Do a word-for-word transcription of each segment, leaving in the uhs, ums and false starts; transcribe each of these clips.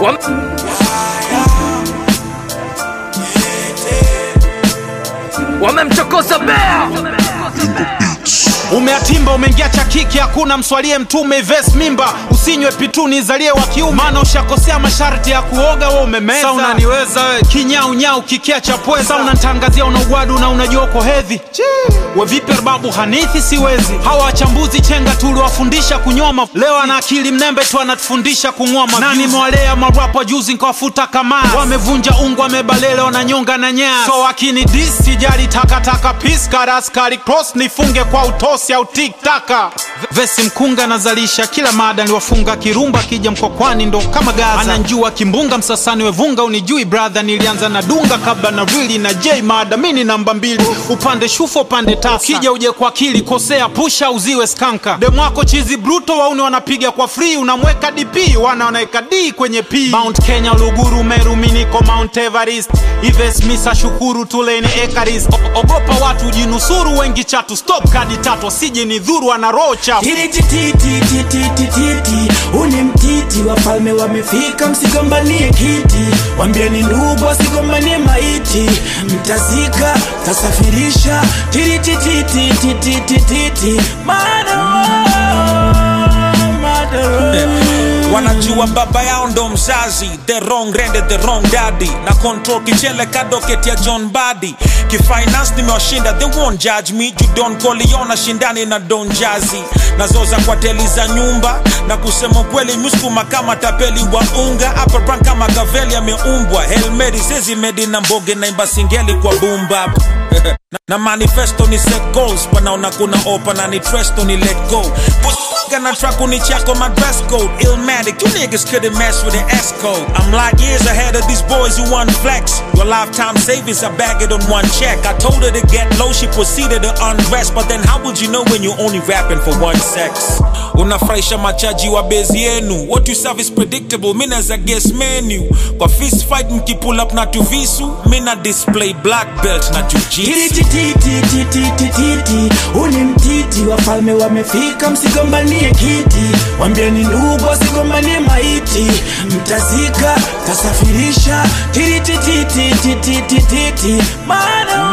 Wamemchokoza bea. Umeatimba umeingia cha kiki, hakuna mswalie mtume ves mimba. Usinywe pituni zalie wa kiume, maana ushakosea masharti ya kuoga wewe umemeza. Sasa unaniweza wewe kinyau nyau kikia cha pweza. Sasa unanitangazia una ugwadu na unajua uko hedhi. We vipi babu hanithi siwezi. Hawa wachambuzi chenga tuliwafundisha kunyoma. Leo ana akili mnembe tu anatufundisha kungoma. Nani mwalea marapa juzi nikawafuta kama. Wamevunja ungu wamebalele wananyonga na nyasi. So wakini dis sijali takataka piska raskari cross nifunge kwa utosi au tiktaka. Vesi mkunga nazalisha kila mada niliwafunga kirumba kija mkokwani ndo kama Gaza. Ananjua kimbunga msasani wevunga unijui brother, nilianza na dunga kabla na really na J mada. Mini namba mbili upande shufo upande tasa. Kija uje kwa akili kosea pusha uziwe skanka. Demu wako chizi bruto wauni wanapiga kwa free. Unamweka D P wana wanaeka D kwenye P. Mount Kenya Luguru Meru miniko Mount Everest. Ives misa shukuru tuleni Ekaris. Ogopa watu jinusuru wengi chatu stop kadi tatu sije ni dhuru anarocha. Titi titi titi titi titi uni mtiti wafalme wamefika msigombanie kiti. Wambieni ndugu wasigombanie maiti. Mtazika tasafirisha. Titi titi titi titi titi Mado Mado Wanajua baba yao ndo mzazi. The wrong rende, the wrong daddy. Na control kichele kadoketi ya John Buddy. Kifinance nimewashinda, they won't judge me. Judon Koliona shindani na Don Jazzy. Nazoza kwa teli za nyumba. Na kusema kweli muskuma kama tapeli wa unga. Upper brand kama Gaveli ameumbwa. Hail Mary sezi medi na mboge na imba singeli kwa boom bap. Na manifesto ni set goals. Panaona kuna open na ni tresto ni let go. Gonna track on the check on my dress code. Illmatic, you niggas couldn't mess with the S code. I'm like years ahead of these boys who want flex. Your lifetime savings, I bag it on one check. I told her to get low, she proceeded to undress. But then how would you know when you're only rapping for one sex? Unafraisha machaji wa bezi yenu. What you serve is predictable, mina as a guest menu. Kwa fist fight mki pull up na tuvisu. Mina display black belt na jujitsu. Titi titi titi titi titi uni mtiti wafalme wamefika msigombanie kiti. Wambieni ndugu wasigombanie maiti. Mtazika tasafirisha. Titi titi titi titi titi Mado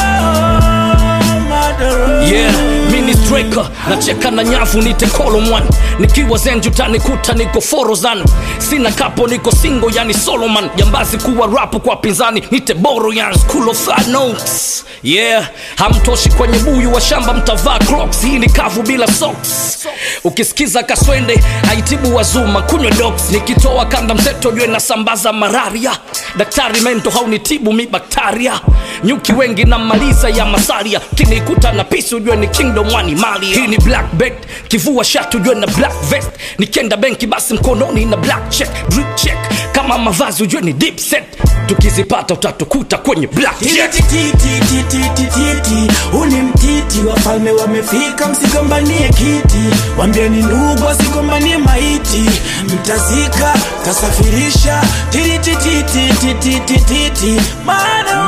Mado. Yeah, mini striker nacheka na nyavu nite column one. Nikiwa zenju tanikuta niko forozan. Sina kapo niko single yani Solomon. Jambazi kuwa rapu kwa pinzani nite boro yan. School of third notes. Yeah, hamtoshi kwenye buyu wa shamba mtavaa crocs. Hii ni kavu bila socks. Ukisikiza kaswende haitibu wazuma kunywe dogs. Nikitoa kanda mseto jue na sambaza malaria. Daktari mento haunitibu mi baktaria. Nyuki wengi na maliza ya masaria. Kinikuta na pisu ujue ni kingdom one mali. Hii ni black belt, kivua shatu ujue na black vest. Nikienda benki basi mkononi na black check. Drip check, kama mavazi ujue ni deep set. Tukizipata utatukuta kwenye black check. Titi titi titi titi uni mtiti wafalme wamefika msigombanie kiti. Wambieni ndugu wasigombanie maiti. Mtazika tasafirisha. Titi titi titi titi titi Mado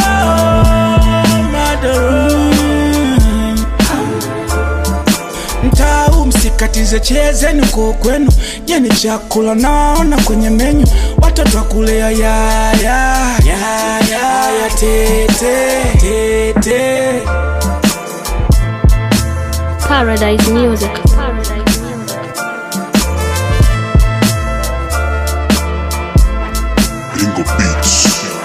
Mado. Mtau msikatize cheze nuko kwenu. Jeni chakula naona kwenye menyu. Watoto wakulea ya ya ya ya ya tete tete. Paradise Music. Ingo Beats.